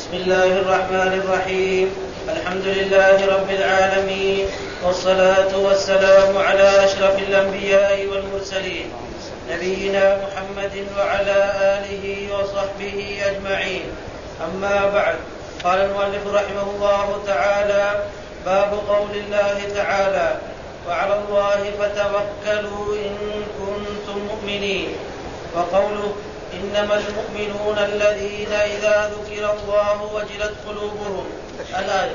بسم الله الرحمن الرحيم. الحمد لله رب العالمين، والصلاة والسلام على أشرف الأنبياء والمرسلين، نبينا محمد وعلى آله وصحبه أجمعين. أما بعد، قال المؤلف رحمه الله تعالى: باب قول الله تعالى: وعلى الله فتوكلوا إن كنتم مؤمنين. وقوله: إنما المؤمنون الذين إذا ذكر الله وجلت قلوبهم. الآية.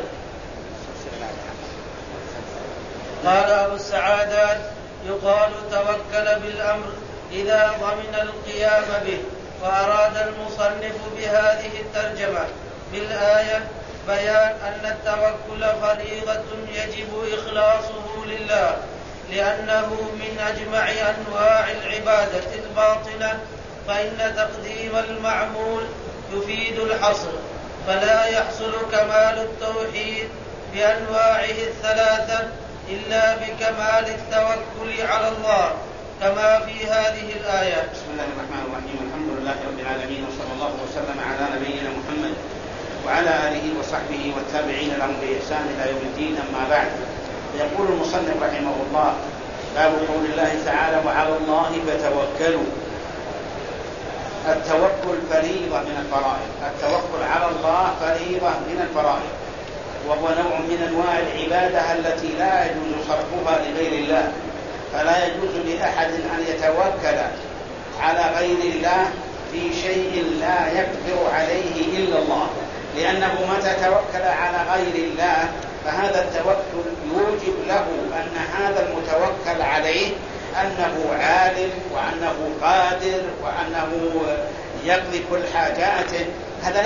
قال أبو السعادات: يقال توكل بالأمر إذا ضمن القيام به. وأراد المصنف بهذه الترجمة بالآية بيان أن التوكل فريضة يجب إخلاصه لله، لأنه من أجمع أنواع العبادة الباطنة، فإن تقديم المعمول يفيد الحصر، فلا يحصل كمال التوحيد بأنواعه الثلاثة إلا بكمال التوكل على الله، كما في هذه الآية. بسم الله الرحمن الرحيم. الحمد لله رب العالمين، وصلى الله وسلم على نبينا محمد وعلى آله وصحبه والتابعين لهم بإحسان إلى يوم الدين. أما بعد، يقول المصنف رحمه الله: باب قول الله تعالى: وعلى الله فتوكلوا. التوكل فريضة من الفرائض، التوكل على الله فريضة من الفرائض، وهو نوع من أنواع العبادة التي لا يجوز صرفها لغير الله، فلا يجوز لأحد أن يتوكل على غير الله في شيء لا يقدر عليه إلا الله، لأنه متى توكل على غير الله فهذا التوكل يوجب له أن هذا المتوكل عليه أنه عالم وأنه قادر وأنه يقضي كل حاجاته. هذا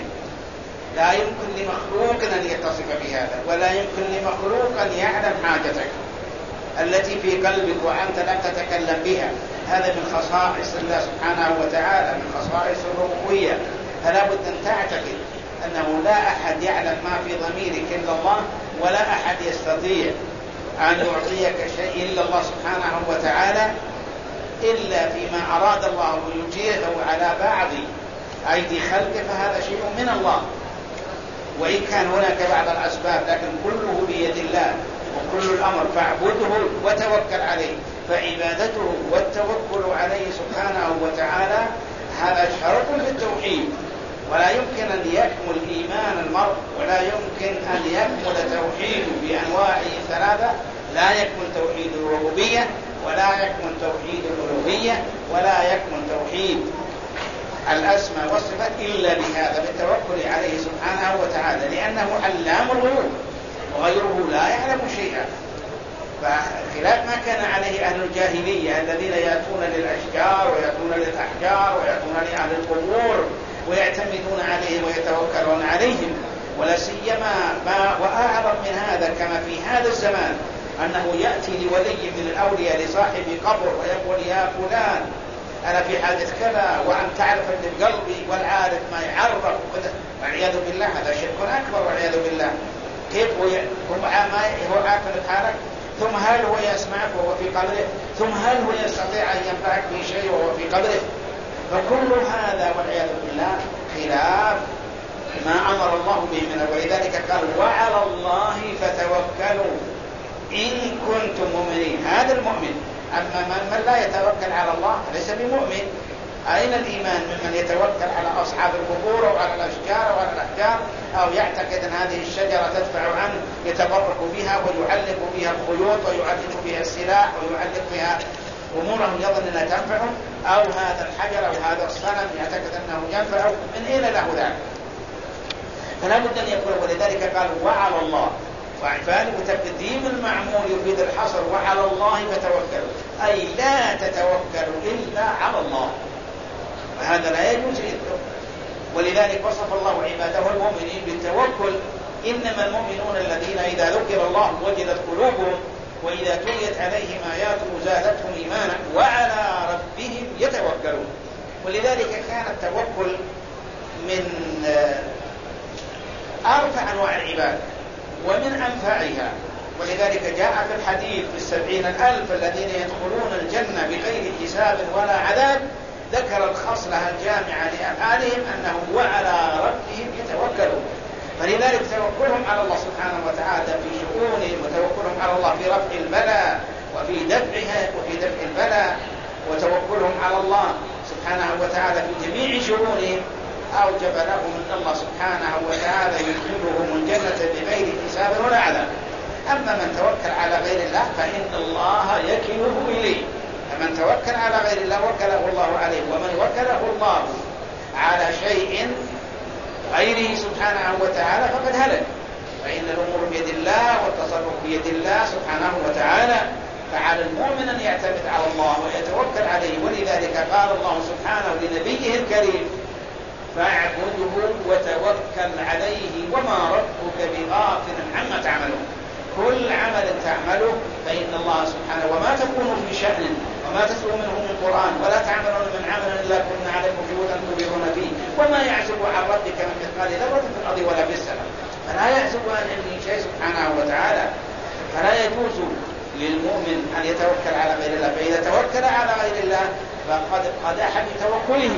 لا يمكن لمخلوق أن يتصف بهذا، ولا يمكن لمخلوق أن يعلم حاجتك التي في قلبك وأنت لم تتكلم بها. هذا من خصائص الله سبحانه وتعالى، من خصائص الربوبية. فلا بد أن تعتقد أنه لا أحد يعلم ما في ضميرك إلا الله، ولا أحد يستطيع أن يعطيك شيء إلا الله سبحانه وتعالى، إلا فيما أراد الله أن يجيره على بعض أيدي خلقه، فهذا شيء من الله. وإن كان هناك بعض الأسباب، لكن كله بيد الله، وكل الأمر فاعبده وتوكل عليه. فعبادته والتوكل عليه سبحانه وتعالى هذا شرط في التوحيد، ولا يمكن أن يكمل إيمان المرء، ولا يمكن أن يكمل توحيده بأنواعه الثلاثة. لا يكمل توحيد الربوبية، ولا يكمل توحيد الألوهية، ولا يكمل توحيد الأسماء والصفات إلا بهذا، بالتوكل عليه سبحانه وتعالى، لأنه علام الغيوب وغيره لا يعلم شيئا. فخلاف ما كان عليه أهل الجاهلية الذين يأتون للأشجار ويأتون للأحجار ويأتون لأهل القبور ويعتمدون عليهم ويتوكلون عليهم. ولا سيما ما وأعظم من هذا كما في هذا الزمان، أنه يأتي لولي من الأولياء لصاحب قبر ويقول: يا فلان أنا في حاجة كذا، وأن تعرف اللي بقلبي، والعارف ما يعرف وكذا. والعياذ بالله، هذا شرك أكبر والعياذ بالله. كيف هو عارف حالك؟ ثم هل هو يسمعك وهو في قبره؟ ثم هل هو يستطيع أن ينفعك بشيء وهو في قبره؟ فكل هذا والعياذ بالله خلاف ما أمر الله به من. ولذلك قال: وعلى الله فتوكلوا إن كنتم مؤمنين. هذا المؤمن. أما من لا يتوكل على الله ليس بمؤمن. أين الإيمان ممن يتوكل على أصحاب القبور أو على الأشجار أو على الأحجار، أو يعتقد أن هذه الشجرة تدفع عنه، يتبرك بها ويعلق بها الخيوط ويعلق بها السلاح ويعلق بها أموره يظن أنها تنفعه، أو هذا الحجر أو هذا الصنم يعتقد أنه ينفعه. من أين له ذلك؟ فلا بد أن يكون. ولذلك قال: وعلى الله. وعفانه تقديم المعمول يفيد الحصر. وعلى الله فتوكلوا، أي لا تتوكلوا إلا على الله، وهذا لا يجوز إذنه. ولذلك وصف الله عباده المؤمنين بالتوكل: إنما المؤمنون الذين إذا ذكر الله وجلت قلوبهم وإذا تليت عليهم آياته زادتهم إيمانا وعلى ربهم يتوكلون. ولذلك كان التوكل من أرفع أنواع العبادة ومن أنفعها. ولذلك جاء في الحديث في 70,000 الذين يدخلون الجنة بغير حساب ولا عذاب، ذكر الخصلة الجامعة لأفعالهم أنهم وعلى ربهم يتوكلون. فلذلك توكلهم على الله سبحانه وتعالى في شؤونهم، وتوكلهم على الله في رفع البلاء وفي دفع البلاء، وتوكلهم على الله سبحانه وتعالى في جميع شؤونهم أوجب لهم أن الله سبحانه وتعالى يدخلهم الجنة بغير حساب ولا عذاب. أما من توكل على غير الله فإن الله يكله إليه. فمن توكل على غير الله وكله الله عليه، ومن وكله الله على شيء غيره سبحانه وتعالى فقد هلك. فإن الأمور بيد الله والتصرف بيد الله سبحانه وتعالى، فعلى المؤمن أن يعتمد على الله ويتوكل عليه. ولذلك قال الله سبحانه لنبيه الكريم: فاعبده وتوكل عليه وما ربك بغافل عما تعملون. كل عمل تعمله فإن الله سبحانه، وما تكون في شأن وما تتلو منه من قرآن ولا تعملون من عمل إلا كنا عليكم شهودا تبصرون فيه وما يعزب عن ربك من مثقال ذرة في الأرض ولا في السماء. فلا يعزب عن علمه شيء سبحانه وتعالى. فلا يجوز للمؤمن أن يتوكل على غير الله، فإذا توكل على غير الله فقد قدح بتوكله.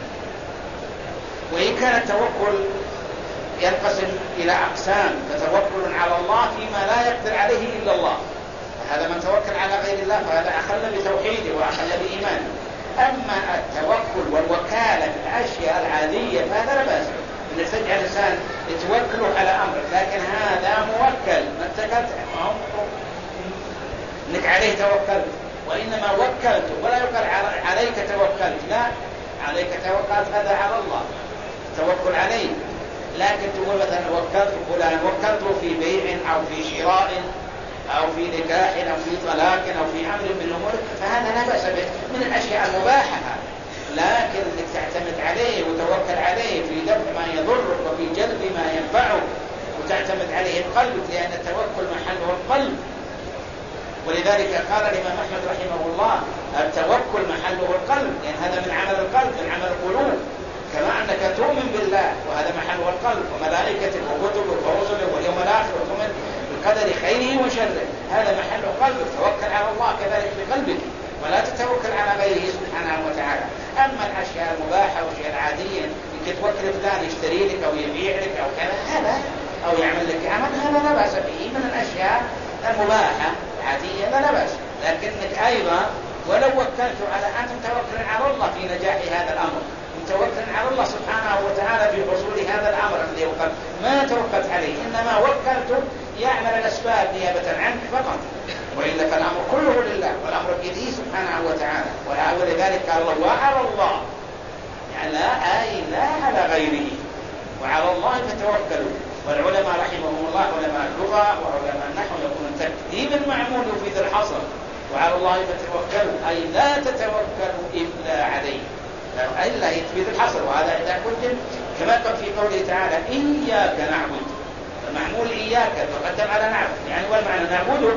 وإن كان التوكل ينقسم إلى أقسام، فتوكل على الله فيما لا يقدر عليه إلا الله، هذا من توكل على غير الله فهذا أخل بتوحيده وأخل بإيمانه. أما التوكل والوكالة في الأشياء العادية فهذا لا بأس، إن تجعل الإنسان يتوكله على أمرك، لكن هذا موكل ما اتكلت إنك عليه توكلت، وإنما وكلت ولا يقال عليك توكلت، لا، عليك توكلت هذا على الله توكل عليه. لكن تقول مثلا وكلت فلان، وكلته في بيع أو في شراء أو في نكاح أو في طلاق أو في أمر من الأمور، فهذا لا بأس به من الأشياء المباحة. لكن انك تعتمد عليه وتوكل عليه في دفع ما يضرك وفي جلب ما ينفعك، وتعتمد عليه بقلبك، لأن التوكل محله القلب. ولذلك قال الإمام أحمد رحمه الله: التوكل محله القلب، لأن هذا من عمل القلب، من عمل القلوب. كما أنك تؤمن بالله وهذا محله القلب، وملائكته وكتبه ورسله واليوم الآخر، وتؤمن بالقدر خيره وشره، هذا محل قلبك. توكل على الله كذلك بقلبك، ولا تتوكل على غيره سبحانه وتعالى. أما الأشياء المباحة والأشياء العادية، إنك توكل فلان يشتري لك أو يبيع لك أو كذا، هذا أو يعمل لك عمل، هذا لا بأس به من الأشياء المباحة العادية، لا بأس. لكنك أيضا ولو وكلت على أن تتوكل على الله في نجاح هذا الأمر، توكل على الله سبحانه وتعالى في حصول هذا الأمر الذي وكلت، ما توكلت عليه، إنما وكلت يعمل الأسباب نيابة عنك فقط، وإلا فالأمر كله لله، والأمر بيده سبحانه وتعالى. ولذلك قال الله: وعلى الله، يعني لا على غيره، وعلى الله فتوكلوا. والعلماء رحمهم الله، علماء اللغة وعلماء النحو، يقولون تقديم المعمول يفيد الحصر، وعلى الله فتوكلوا أي لا تتوكلوا إلا عليه، إلا يفيد الحصر. وهذا إذا كنت كما قال في قوله تعالى: إياك نعبد، المعمول إياك تقدم على نعبد، يعني والمعنى نعبده،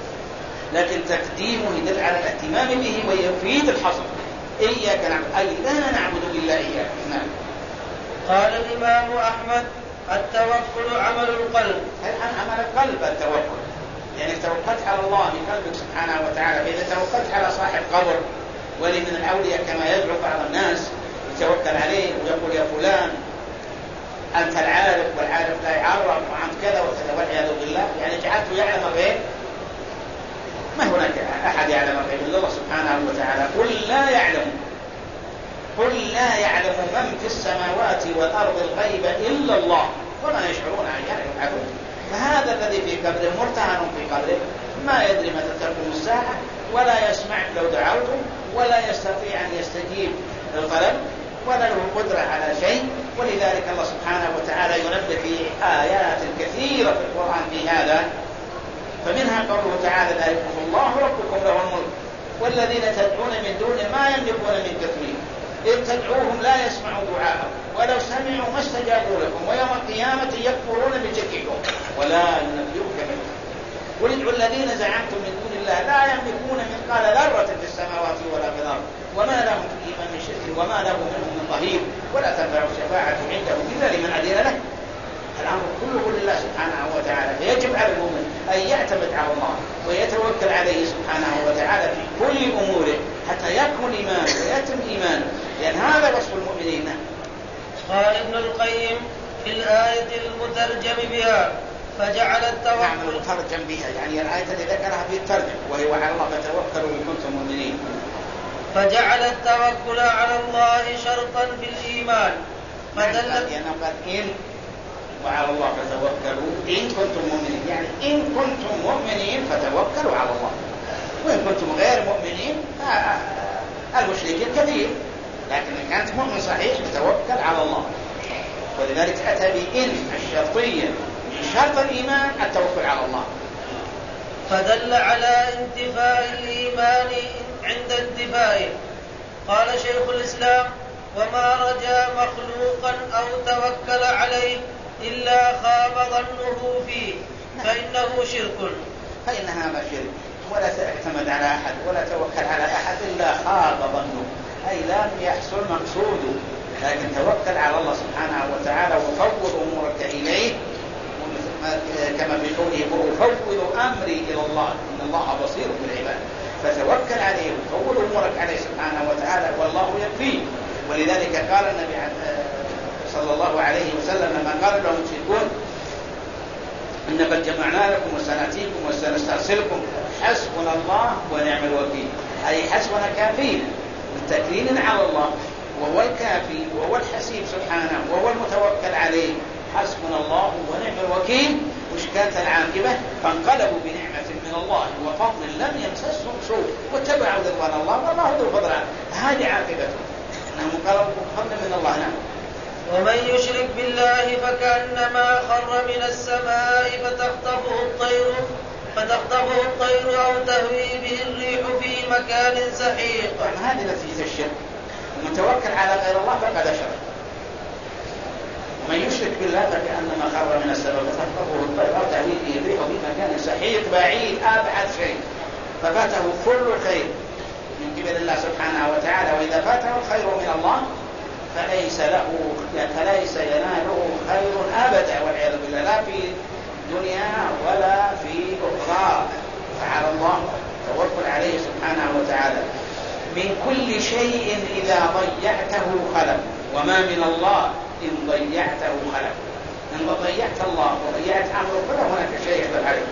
لكن تقديمه يدل على الاهتمام به ويفيد الحصر. إياك نعبد أي لا نعبد إلا إياك. نعم. قال الإمام أحمد: التوكل عمل القلب. عمل القلب التوكل، يعني توكلت على الله بقلبك سبحانه وتعالى. فإذا توكلت على صاحب قبر ولي من الأولياء كما يدعو بعض الناس، يتوكل عليه ويقول: يا فلان أنت العارف، والعارف لا يعرف، وأنت كذا وكذا، والعياذ بالله، يعني جعلته يعلم الغيب. ما هناك أحد يعلم الغيب إلا الله سبحانه وتعالى. قل لا يعلم من في السماوات والأرض الغيب إلا الله وما يشعرون أيان يبعثون. فهذا الذي في قبره مرتهن في قبره، ما يدري متى تقوم الساعة، ولا يسمع لو دعوته، ولا يستطيع أن يستجيب للطلب، ولا له قدرة على شيء. ولذلك الله سبحانه وتعالى ينبه في آيات كثيرة في القرآن في هذا. فمنها قوله تعالى: ذلكم الله ربكم له الملك والذين تدعون من دونه ما يملكون من تثمين إذ تدعوهم لا يسمعوا دعاءهم ولو سمعوا ما استجابوا لكم ويوم القيامة يكفرون بشرككم ولا ينبئوك مثله قل ادعوا الذين زعمتم من دون الله لا يملكون مثقال ذرة في السماوات ولا في الأرض وما لهم فيهما من شرك وما له منهم من ظهير ولا تنفع الشفاعة عنده إلا لمن أذن له. الأمر كله لله سبحانه وتعالى، فيجب على المؤمن أن يعتمد على الله ويتوكل عليه سبحانه وتعالى في كل أموره حتى يكمل إيمانه ويتم إيمانه، لأن هذا وصف المؤمنين. قال ابن القيم في الآية المترجم بها فجعل التوكل المترجم بها يعني الآية التي ذكرها في الترجمة وهي وعلى الله فتوكلوا إن كنتم مؤمنين. فجعل التوكل على الله شرطا في الإيمان لأنه قال إن وعلى الله فتوكلوا إن كنتم مؤمنين، يعني إن كنتم مؤمنين فتوكلوا على الله، وإن كنتم غير مؤمنين المشركين كثير، لكن إن كانت مؤمن صحيح فتوكل على الله. ولذلك أتى بإن الشرطية من شرط الإيمان التوكل على الله، فدل على انتفاء الإيمان عند انتفائه. قال شيخ الإسلام: وما رجا مخلوقا أو توكل عليه إلا خاب ظنه فيه فإنه شرك. فإن هذا شرك، ولا تعتمد على أحد ولا توكل على أحد إلا خاب ظنه، أي لم يحصل مقصوده. لكن توكل على الله سبحانه وتعالى وفوض أمورك إليه، كما في قوله: وأفوض أمري إلى الله إن الله بصير بالعباد. فتوكل عليه وفوض أمورك عليه سبحانه وتعالى والله يكفيه. ولذلك قال النبي صلى الله عليه وسلم لما قال لهم المشركون: إن قد جمعنا لكم وسنأتيكم وسنسترسلكم حسبنا الله ونعم الوكيل، أي حسبنا كافينا، متكلين على الله وهو الكافي وهو الحسيب سبحانه وهو المتوكل عليه. حسبنا الله ونعم الوكيل. وش كانت العاقبة؟ فانقلبوا بنعمة من الله وفضل لم يمسسهم سوء واتبعوا رضوان الله والله ذو الفضل. هذه عاقبته، انهم انقلبوا بفضل من الله. نعم. ومن يشرك بالله فكأنما خر من السماء فتخطفه الطير أو تهوي به الريح في مكان سحيق. هذه نتيجة الشرك. ومن توكل على غير الله فقد أشرك. ومن يشرك بالله فكأنما خر من السماء فتخطفه الطير أو تهوي به الريح في مكان سحيق، بعيد أبعد شيء، ففاته كل خير من قبل الله سبحانه وتعالى. وإذا فاته الخير من الله فليس يناله خير أبدا والعياذ بالله، لا في دنيا ولا في أخرى. فعلى الله توكل عليه سبحانه وتعالى. من كل شيء إذا ضيعته خلق، وما من الله إن ضيعته خلق. إن ضيعت الله وضيعت أمره فلا هناك شيء يقدر عليه.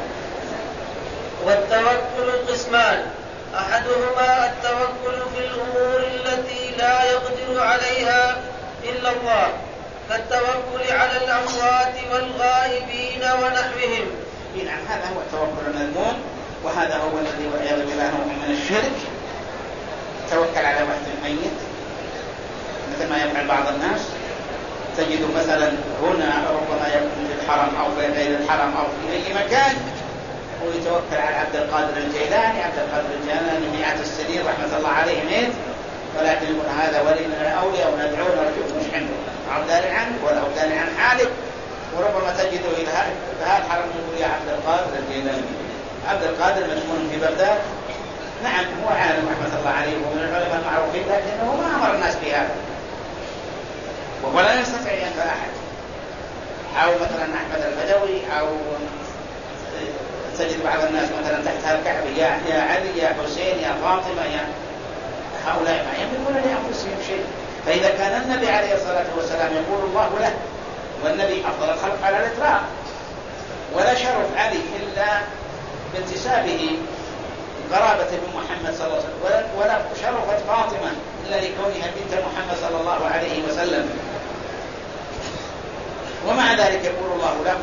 والتوكل قسمان: أحدهما التوكل في الأمور التي لا يقدر عليها إلا الله، كالتوكل على الأموات والغائبين ونحوهم. نعم، هذا هو التوكل المذموم، وهذا هو الذي والعياذ بالله هو من الشرك. توكل على واحد ميت مثل ما يفعل بعض الناس. تجد مثلا هنا ربما يكون في الحرم أو في غير الحرم أو في أي مكان، ويتوكل على عبد القادر الجيلاني. عبد القادر الجيلاني مئات السنين رحمة الله عليه ميت، ولكن يقول هذا ولي من الأولياء وندعوه ونرجوه، مش عنده عبد عنك ولا عبد عن حالك. وربما تجده إلى هذا الحرم يقول: يا عبد القادر الجيلاني. عبد القادر مدفون في بغداد. نعم، هو عالم رحمة الله عليه ومن العلماء المعروفين، لكنه ما أمر الناس بهذا، ولا يستطيع ينفع أحد. أو مثلا أحمد البدوي، أو تجد بعض الناس مثلا تحت الكعبة: يا علي يا حسين يا فاطمة يا هؤلاء ما يملكون لأنفسهم شيء. فإذا كان النبي عليه الصلاة والسلام يقول الله له، والنبي أفضل الخلق على الإطلاق، ولا شرف علي إلا بانتسابه قرابة بمحمد صلى الله عليه وسلم، ولا شرفت فاطمة إلا لكونها بنت محمد صلى الله عليه وسلم. ومع ذلك يقول الله له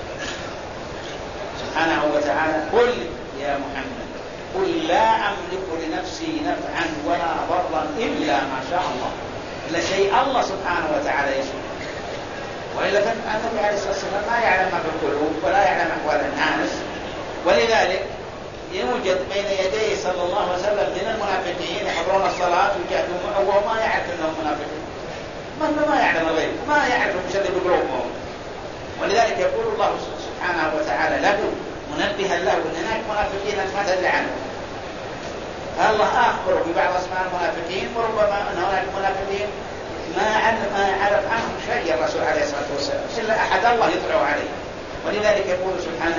سبحانه وتعالى: قل يا محمد قل لا أملك لنفسي نفعا ولا ضرا إلا ما شاء الله. إلا شيء الله سبحانه وتعالى يشاء. وإلا فالنبي عليه الصلاة والسلام ما يعلم ما في القلوب ولا يعلم أحوال الناس. ولذلك يوجد بين يديه صلى الله عليه وسلم من المنافقين يحضرون الصلاة ويجاهدون معه وهو ما يعرف أنهم منافقين. من ما يعلم الغيب، ما يعرف مشرب قلوبهم. ولذلك يقول الله سبحانه وتعالى له منبها له ان هناك منافقين انت ما تدري عنهم. الله اخبر ببعض اسماء المنافقين، وربما ان هناك منافقين ما عرف عنهم شيء الرسول عليه الصلاه والسلام الا احد الله يطلع عليه. ولذلك يقول سبحانه: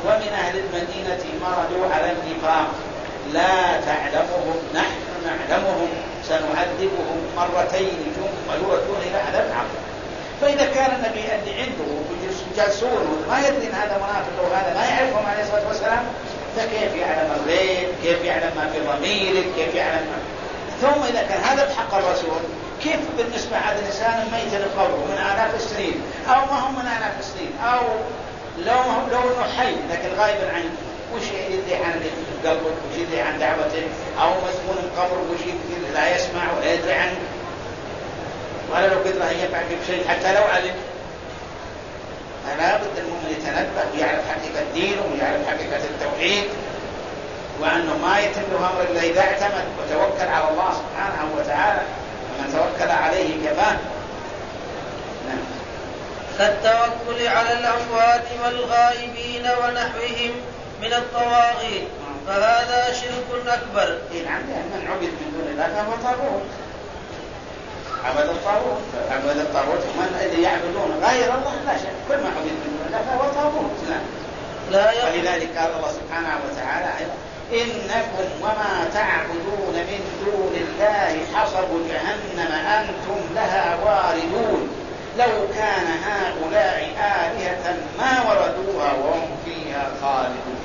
ومن أهل المدينة مردوا على النفاق لا تعلمهم نحن نعلمهم سنعذبهم مرتين ثم يردون إلى عذاب عظيم. فإذا كان النبي اللي عنده جالسون ما يدري أن هذا منافق وهذا ما يعرفهم عليه الصلاة والسلام، فكيف يعلم الغيب؟ كيف يعلم ما في ضميرك؟ كيف يعلم ما؟ ثم إذا كان هذا بحق الرسول، كيف بالنسبة هذا الإنسان ميت القبر من آلاف السنين أو ما هم من آلاف السنين، أو لو أنه حي لكن غائبا عنه، وش يدري عن قلبه؟ وش يدري عن دعوته؟ أو مسكون القبر وش يدري لا يسمع ولا يدري عنه، ولا لو قدر أن يفعل بشيء حتى لو علم. فلا بد المؤمن يتنبه ويعرف حقيقة دينه ويعرف حقيقة التوحيد، وأنه ما يتم له أمر إلا إذا اعتمد وتوكل على الله سبحانه وتعالى، ومن توكل عليه كفاه. نعم. كالتوكل على الأموات والغائبين ونحوهم من الطواغيت، فهذا شرك أكبر. نعم، لأن من عبد من دون الله فهو طاغوت، عبد الطاغوت ومن الذي يعبدون غير الله لا شك، كل ما عبد من دون الله فهو طاغوت. ولذلك قال الله سبحانه وتعالى إنكم وما تعبدون من دون الله حصب جهنم أنتم لها واردون لو كان هؤلاء آلهة ما وردوها وهم فيها خالدون.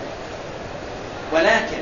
ولكن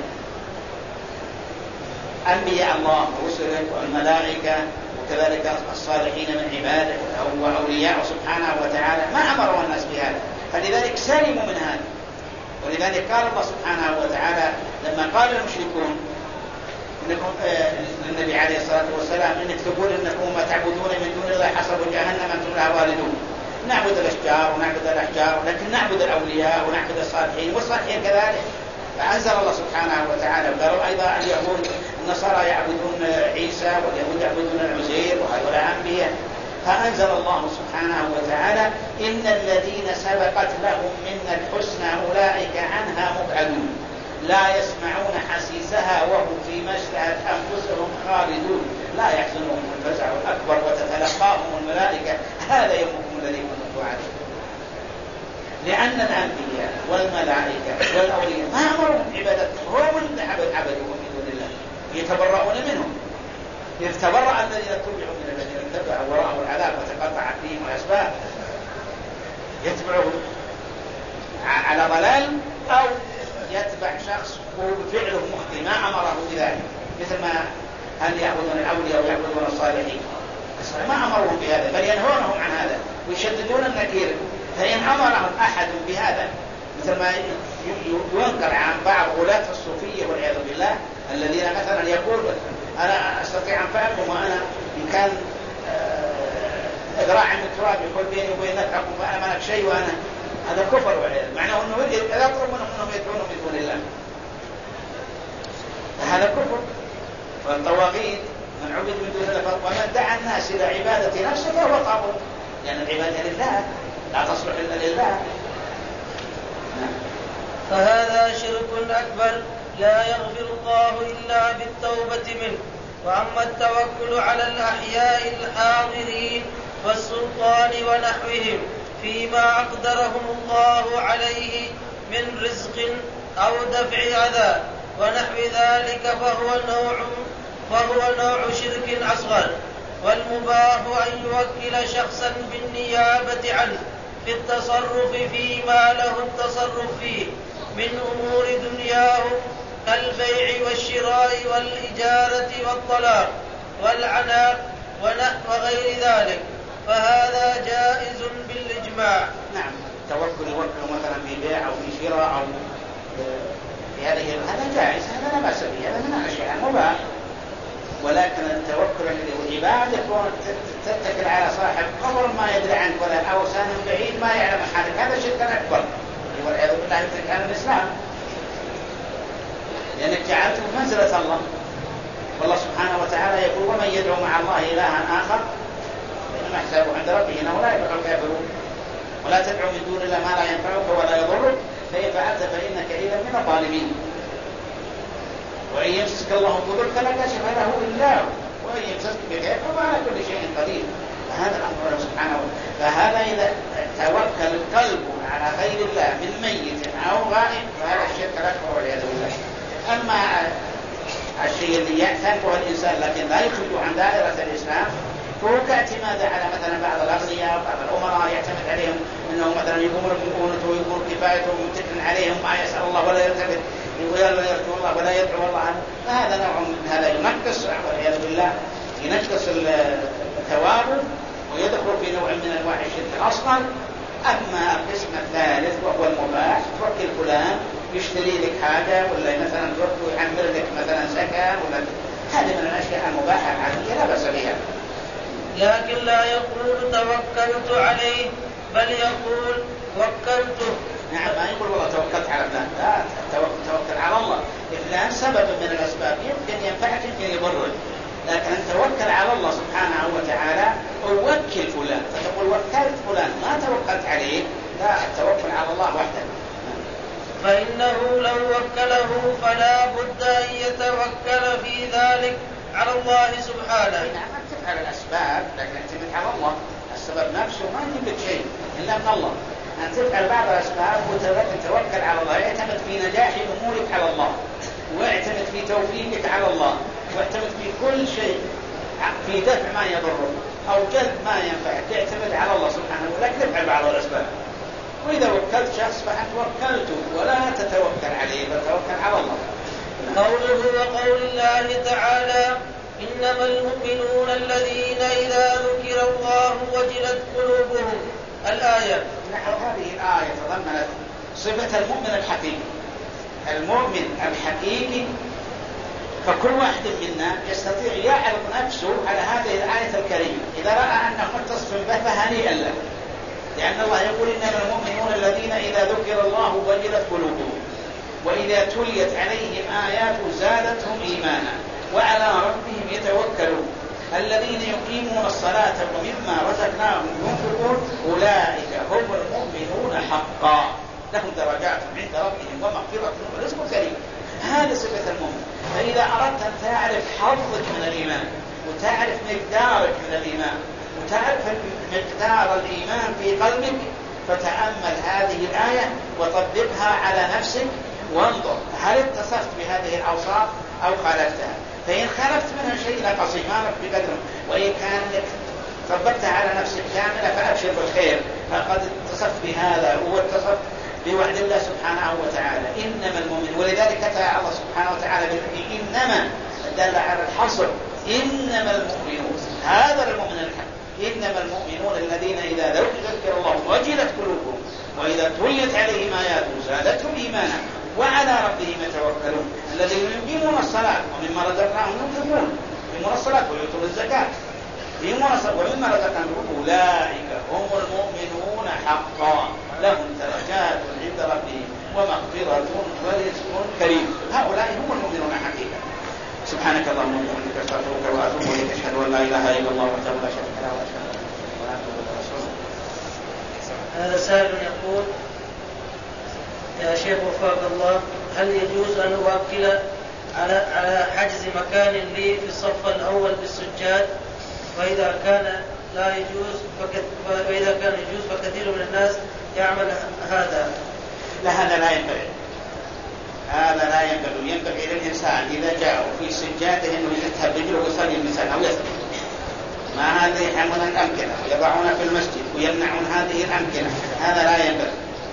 أنبياء الله ورسله والملائكة وكذلك الصالحين من عباده وأولياء سبحانه وتعالى ما أمروا الناس بهذا، فلذلك سلموا من هذا. ولذلك قال الله سبحانه وتعالى لما قال المشركون إنكم للنبي عليه الصلاة والسلام إنك تقول إنكم ما تعبدون من دون الله حصب جهنم أنتم لها واردون، نعبد الأشجار ونعبد الأحجار لكن نعبد الأولياء ونعبد الصالحين والصالحين كذلك. فأنزل الله سبحانه وتعالى وقالوا أيضا اليهود النصارى يعبدون عيسى واليهود يعبدون العزير وهؤلاء أنبياء. فأنزل الله سبحانه وتعالى إن الذين سبقت لهم منا الحسنى أولئك عنها مبعدون لا يسمعون حسيسها وهم فيما اشتهت أنفسهم خالدون لا يحزنهم الفزع الأكبر وتتلقاهم الملائكة هذا يومكم الذي كنتم توعدون. لأن الأنبياء والملائكة والأولياء ما أمرهم بعبادتهم، هم من عبدوا من دون الله يتبرؤون منهم. إذ تبرأ الذين اتبعوا من الذين اتبعوا وراءهم العذاب وتقطعت بهم الأسباب. يتبعه على ضلال أو يتبع شخص وفعله مخطئ ما أمره بذلك، مثل ما هل يعبدون الأولياء ويعبدون الصالحين ما أمرهم بهذا بل ينهونهم عن هذا ويشددون النكير. فإن أمرهم أحد بهذا مثل ما ينكر عن بعض غلاة الصوفية والعياذ بالله الذين مثلا يقول أنا أستطيع أن فعلكم وأنا إن كان ذراع من التراب يقول بيني وبينك أقوم فأنا مالك شيء وأنا هذا كفر والعياذ، معناه أنه لا يطلب منهم أنهم يدعون من دون الله، هذا كفر. والطواغيت من عبد من دون الله ومن دعا الناس إلى عبادة نفسه فهو طاغوت، لأن العبادة لله لا تصلح إلا لله. فهذا شرك أكبر لا يغفر الله إلا بالتوبة منه. وأما التوكل على الأحياء الحاضرين والسلطان ونحوهم فيما أقدرهم الله عليه من رزق أو دفع أذى ونحو ذلك فهو نوع شرك أصغر. والمباح أن يوكل شخصا بالنيابة عنه في التصرف فيما له التصرف فيه من أمور دنياه كالبيع والشراء والإجارة والطلاق والعناق وغير ذلك، فهذا جائز بالإجماع. نعم، التوكل يوكل مثلا في بيع أو في شراء أو في هذه هذا جائز، هذا لا بأس به، هذا من الأشياء المباح. ولكن التوكل الذي هو عبادة تتكل على صاحب قبر ما يدري عنك ولا أوثان بعيد ما يعلم حالك، هذا شرك أكبر والعياذ بالله يترك عن الإسلام، لأنك جعلته منزلة الله. والله سبحانه وتعالى يقول ومن يدعو مع الله إلها آخر فإنما حسابه عند ربه إنه لا يفلح الكافرون. ولا تدعو من دون الله ما لا ينفعك ولا يضرك فإن فعلت فإنك إذا من الظالمين. وإن يمسك الله بضر فلا كاشف له إلا هو وإن يمسك بخير فهو على كل شيء قدير. فهذا الأمر سبحانه. فهذا إذا توكل القلب على غير الله من ميت أو غائب فهذا الشرك الأكبر والعياذ بالله. أما الشيء اللي يعتنقه الإنسان لكن لا يخرجه عن دائرة الإسلام فهو كاعتماد على مثلا بعض الأغنياء وبعض الأمراء يعتمد عليهم أنهم مثلا يقومون بمؤونته ويقومون كفايته ومتكل عليهم ما يسأل الله ولا يرتبط ولا يرجو الله ولا يدعو الله عنه، فهذا نوع من هذا ينقص والعياذ بالله، ينقص ثوابه ويدخل في نوع من أنواع الشرك الأصغر. أما القسم الثالث وهو المباح، توكل فلان يشتري لك حاجة ولا مثلا توكل يعمر لك مثلا سكن ولا هذه من الأشياء المباحة العادية لا بأس بها. لكن لا يقول توكلت عليه بل يقول وكلته. نعم، ما يقول والله توكلت على فلان، لا، توكل على الله. فلان سبب من الأسباب يمكن ينفعك يمكن يضرك، لكن أن توكل على الله سبحانه وتعالى ووكل فلان، فتقول وكلت فلان ما توكلت عليه، لا، التوكل على الله وحده. فإنه لو وكله فلا بد أن يتوكل في ذلك على الله سبحانه. نعم، تفعل الأسباب لكن اعتمد على الله، السبب نفسه ما يجيب لك شيء إلا من الله. أن تفعل بعض الأسباب وتتوكل على الله، اعتمد في نجاح أمورك على الله، واعتمد في توفيقك على الله، واعتمد في كل شيء في دفع ما يضرك أو جلب ما ينفعك، اعتمد على الله سبحانه وتعالى، تفعل بعض الأسباب. وإذا وكلت شخص فأنت وكلته ولا تتوكل عليه بل توكل على الله. قوله وقول الله تعالى إنما المؤمنون الذين إذا ذكر الله وجلت قلوبهم، الآية. نحو هذه الآية تضمنت صفة المؤمن الحقيقي. المؤمن الحقيقي فكل واحد منا يستطيع يعرض نفسه على هذه الآية الكريمة، إذا رأى أنه متصف به فهنيئا له، لأن الله يقول إنما المؤمنون الذين إذا ذكر الله وجلت قلوبهم وإذا تليت عليهم آياته زادتهم إيمانا وعلى ربهم يتوكلون الذين يقيمون الصلاة ومما رزقناهم ينفقون أولئك هم المؤمنون حقا لهم درجات عند ربهم ومغفرة ورزق كريم. هذا صفة المؤمن. فإذا أردت أن تعرف حظك من الإيمان وتعرف مقدارك من الإيمان وتعرف مقدار الإيمان في قلبك فتأمل هذه الآية وطبقها على نفسك وانظر هل اتصفت بهذه الأوصاف أو خالفتها. فإن خالفت منها شيء لا قصي مالك بقدره، وإن كان طبقتها على نفسك كاملة فأبشر بالخير، فقد اتصفت بهذا واتصفت بوعد الله سبحانه وتعالى إنما المؤمن. ولذلك أتى الله سبحانه وتعالى إنما دل على الحصر، إنما المؤمنون، هذا المؤمن الحق، إنما المؤمنون الذين إذا ذكر الله وجلت قلوبهم وإذا تليت عليهم آياته زادتهم إيمانا وعلى ربهم يتوكلون الذين يقيمون الصلاة ومما رزقناهم ينفقون، يقيمون الصلاة ويؤتون الزكاة ومما رزقناهم أولئك هم المؤمنون حقا لهم درجات عند ربهم ومغفرة ورزق كريم. هؤلاء هم المؤمنون حقيقة. سبحانك اللهم وبحمدك أستغفرك وأتوب إليك، أشهد أن لا إله إلا الله وحده لا شريك له وأشهد أن محمدا عبده ورسوله. هذا سائل يقول: يا شيخ وفقك الله، هل يجوز أن أوكل على حجز مكان لي في الصف الأول بالسجاد؟ وإذا كان لا يجوز وإذا كان يجوز فكثير من الناس يعمل هذا. لا، هذا لا ينبغي، هذا لا ينبغي. ينبغي للإنسان إذا جاء في سجاده أنه يذهب رجله ويصلي الإنسان أو يسجد. ما هذا يحملون الأمكنة ويضعون في المسجد ويمنعون هذه الأمكنة، هذا لا ينبغي.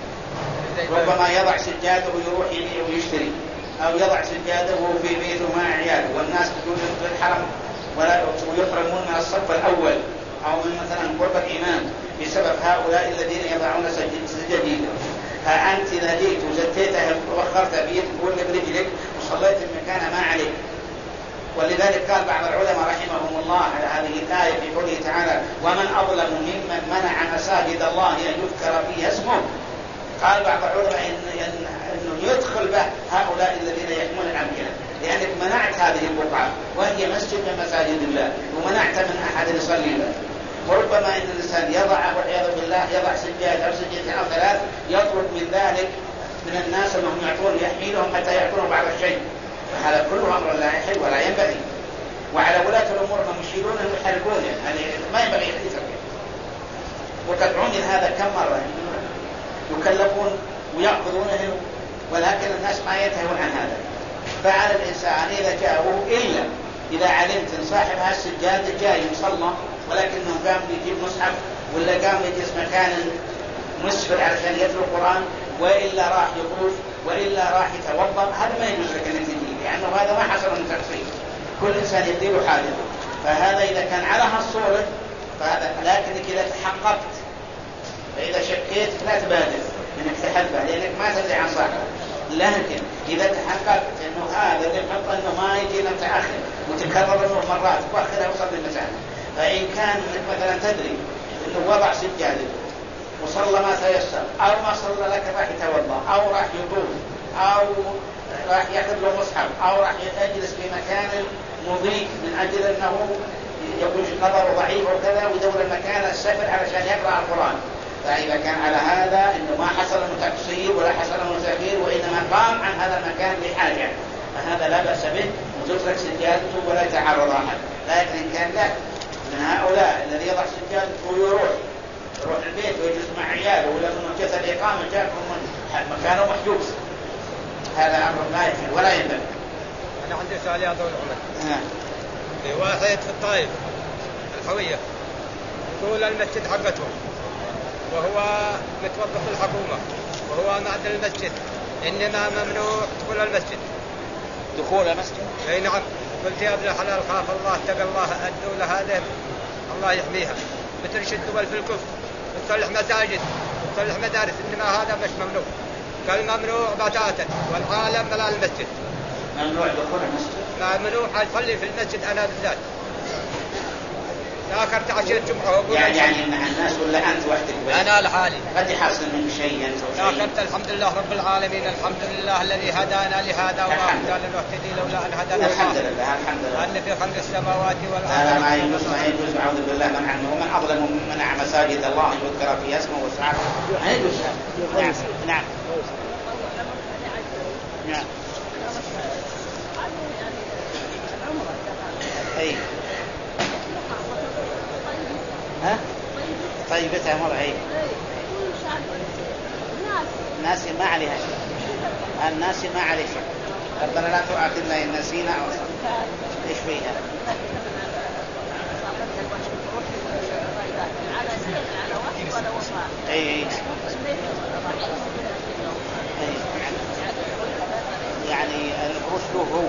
ربما يضع سجاده ويروح يبيع ويشتري، أو يضع سجاده في بيته مع عياله والناس تجون في الحرم ويحرمون من الصف الأول أو من مثلا قرب الإمام بسبب هؤلاء الذين يضعون سجاديد. فأنت إذا جئت وزتيتها ووخرت بيدك ولا برجلك وصليت المكان ما عليك. ولذلك قال بعض العلماء رحمهم الله على هذه الآية في قوله تعالى: ومن أظلم ممن منع مساجد الله أن يذكر فيها اسمه. قال بعض العلماء إنه يدخل به هؤلاء الذين يحمون الأمكنة، لأنك منعت هذه البقعة وهي مسجد من مساجد الله ومنعت من أحد يصلي له. وربما إن الإنسان يضع والعياذ بالله يضع سجاد أو سجدتين أو ثلاث يطلب من ذلك من الناس أنهم يعطون يحميلهم حتى يأكلوا بعض الشيء، فهذا كله أمر لا يحل ولا ينبغي. وعلى ولاة الأمور أنهم يشيرون أن يحرقون، يعني ما ينبغي يحدث. وقد عمل هذا كم مرة يكلفون ويأخذونه، ولكن الناس ما ينتهون عن هذا. فعلى الإنسان إذا جاءوا إلا إذا علمت إن صاحب هالسجادة جاي يصلى ولكنه قام يجيب مصحف ولا قام يجلس مكان مسفر علشان يتلو القرآن، وإلا راح يطوف وإلا راح يتوضأ، هذا ما يجوز لك أن تجي، لأنه هذا ما حصل من تقصير، كل إنسان يدير حاله. فهذا إذا كان على هالصورة فهذا. لكنك إذا تحققت، فإذا شكيت لا تبادر إنك تحلفه لأنك ما تدري عن صاحبه. لكن إذا تحققت إنه هذا اللي حط إنه ما يجي إلا متأخر وتكرر إنه مرات وأخذها وصل للمكان، فإن كان مثلا تدري إنه وضع سجادة وصلى ما تيسر أو ما صلى لك راح يتوضأ أو راح يطوف أو راح يأخذ له مصحف أو راح يجلس في مكان مضيق من أجل أنه يكون نظره ضعيف وكذا ويدور المكان السفر علشان يقرأ القرآن، فإذا كان على هذا إنه ما حصل منه تقصير ولا حصل منه تأخير وإنما قام عن هذا المكان لحاجة، فهذا لا بأس به وتترك سجادته ولا يتعرض أحد. لكن إن كان لا من هؤلاء الذي يضع سجادته ويروح البيت ويجلس مع عياله ولا من جلس الإقامة جاءكم من مكانه محجوز، هذا أمر لا يفعل ولا ينبغي. أنا عندي سؤال يا طويل العمر. في واحد في الطائف الحوية يقول المسجد حقته وهو متوظف الحكومة وهو معدل المسجد، إنما ممنوع دخول المسجد. دخول المسجد؟ أي نعم. قلت يا ابن الحلال خاف الله اتق الله، الدولة هذه الله يحميها، بترشد الدول في الكفر وتصلح مساجد وتصلح مدارس، إنما هذا مش ممنوع. قال ممنوع بتاتا والعالم ملا المسجد. ممنوع دخول المسجد؟ ممنوع أصلي في المسجد أنا بالذات. ذاكرت عشية جمعة يعني مع الناس ولا أنت وحدك بس؟ أنا لحالي. قد يحصل من شيء أنت وشيء. ذاكرت الحمد لله رب العالمين، الحمد لله الذي هدانا لهذا وما كنا لنهتدي لولا أن هدانا الله. الحمد لله الحمد لله. أن في خلق السماوات والأرض. هذا ما يجوز أعوذ بالله من عنه، ومن أظلم من منع مساجد الله يذكر في اسمه وسعه. ما يجوز. نعم. نعم. أي. ها؟ طيب بتعمر أي. الناس ما عليها شيء. الناس ما عليه شيء. ربنا لا تؤاخذنا إن نسينا أو إيش فيها؟ أي. يعني الرشد هو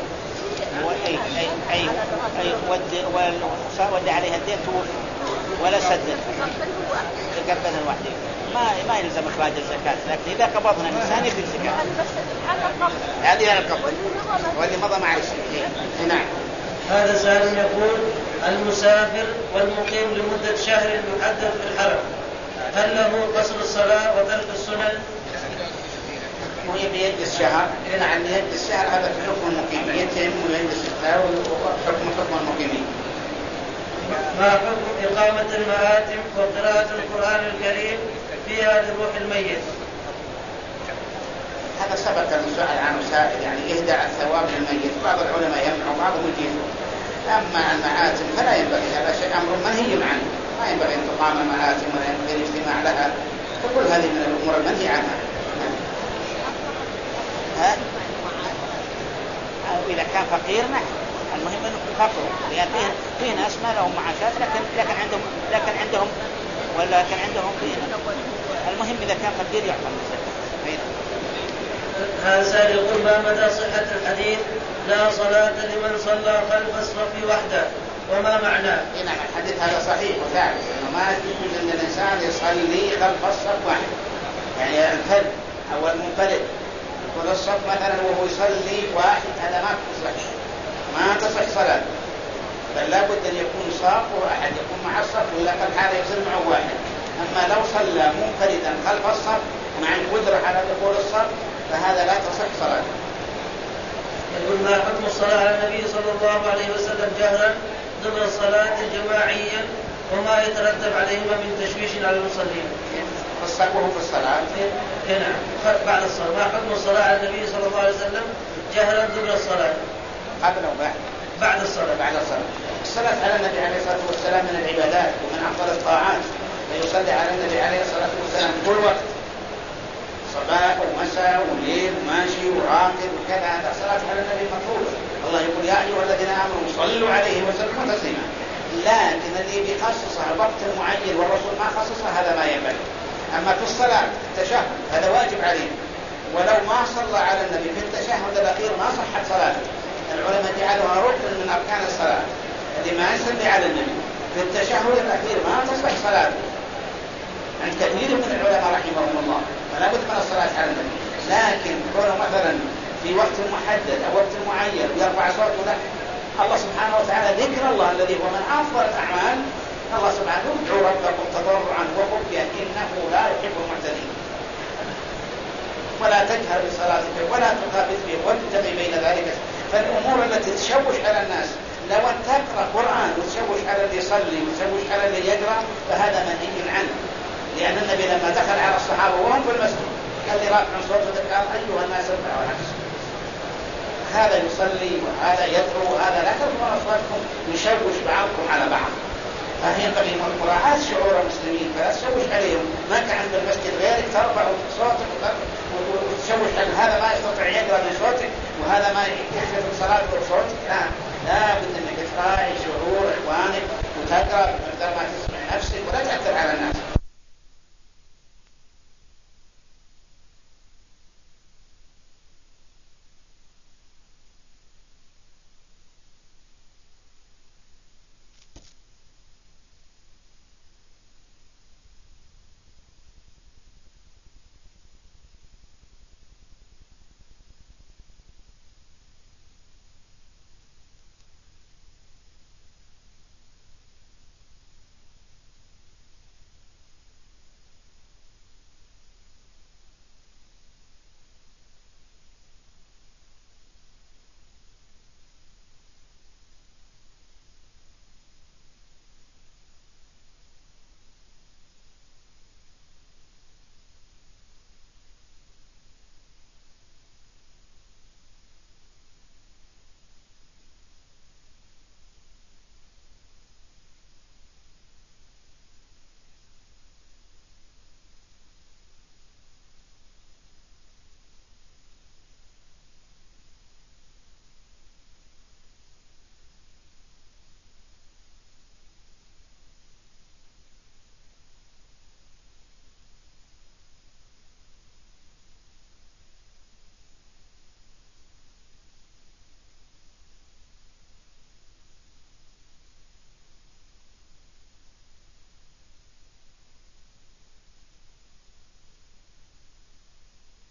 ودي عليها الدين ولا سدد تقبلها الوحدين، ما يلزم إخراج الزكاة، لكن إذا قبضنا الإنسان يدي الزكاة. هذه على القبض واللي مضى مع الشيء. نعم. هذا سائل يقول المسافر والمقيم لمدة شهر محدد في الحرم هل له قصر الصلاة وترك السنن؟ وهي بيد الشهر، عن يد الشهر هذا في حكم المقيم، يتم ويد الشهر حكم المقيمين. ما حكم إقامة المآتم وقراءة القرآن الكريم فيها لروح الميت؟ هذا سبق المسؤول عنه سائل، يعني إهداء الثواب للميت، بعض العلماء يمنع وبعضهم يجيزه. أما المآتم فلا ينبغي، هذا شيء أمر منهي عنه، ما ينبغي أن تقام المآتم ولا ينبغي الاجتماع لها، فكل هذه من الأمور المنهي عنها. وإذا كان فقير نحن المهم أنه فقره، لأن فيه ناس ما لهم معاشات لكن عندهم دين. المهم إذا كان فقير يعطى الزكاة. هذا سائل يقول ما مدى صحة الحديث لا صلاة لمن صلى خلف الصف وحده وما معناه؟ نعم الحديث هذا صحيح وثابت أنه ما يجوز أن الإنسان يصلي خلف الصف واحد، يعني الفرد أو المنفرد يكون الصف مثلا وهو يصلي واحد، هذا ما تصح صلاة، بل لا بد أن يكون صاف وأحد يكون مع الصف ولا قد حال يصير معه واحد. أما لو صلى منفردا خلف الصف مع القدرة على دخول الصف فهذا لا تصح صلاة. يقول ما حكم الصلاة على النبي صلى الله عليه وسلم جهرا ضمن الصلاة جماعيا وما يترتب عليهما من تشويش على المصلين؟ وهو في الصلاة؟ نعم بعد الصلاة. ما حكم الصلاة على النبي صلى الله عليه وسلم جهرا ضمن الصلاة؟ قبل أو بعد؟ بعد الصلاة. بعد الصلاة. الصلاة على النبي عليه الصلاة والسلام من العبادات ومن أفضل الطاعات، فيصلي على النبي عليه الصلاة والسلام كل وقت صباح ومساء وليل وماشي وراكب وكذا، هذا صلاة على النبي مطلوبة. الله يقول يا أيها الذين آمنوا صلوا عليه وسلموا تسليما. لكن اللي بيخصصها وقت معين والرسول ما خصصها هذا ما ينبغي. أما في الصلاة التشهد هذا واجب عليه، ولو ما صلى على النبي في التشهد الأخير ما صحت صلاته. العلماء جعلوها ركن من أركان الصلاة، اللي ما يصلي على النبي في التشهد الأخير ما تصح صلاته عند كثير من العلماء رحمهم الله، فلا بد من الصلاة على النبي. لكن كونه مثلا في وقت محدد أو وقت معين ويرفع صوته له، الله سبحانه وتعالى ذكر الله الذي هو من أفضل الأعمال. الله سبحانه ادعوا ربكم تضرعا وخفيا إنه لا يحب المعتدين. ولا تجهر بصلاتك ولا تخافت به وابتغ بين ذلك. فالأمور التي تشوش على الناس، لو أن تقرأ قرآن وتشوش على اللي يصلي وتشوش على اللي يقرأ فهذا منهي عنه. لأن النبي لما دخل على الصحابة وهم في المسجد قال لي رافع صوته قال أيها الناس ارفعوا نفسه، هذا يصلي وهذا يدعو وهذا لا ترفعوا أصواتكم يشوش بعضكم على بعض. فينبغي من مراعاة شعور المسلمين فلا تشوش عليهم. ما كان عند المسجد غيرك ترفع صوتك وتشوش على هذا ما يستطيع يقرأ من صوتك وهذا ما يحفظ صلاته بصوتك،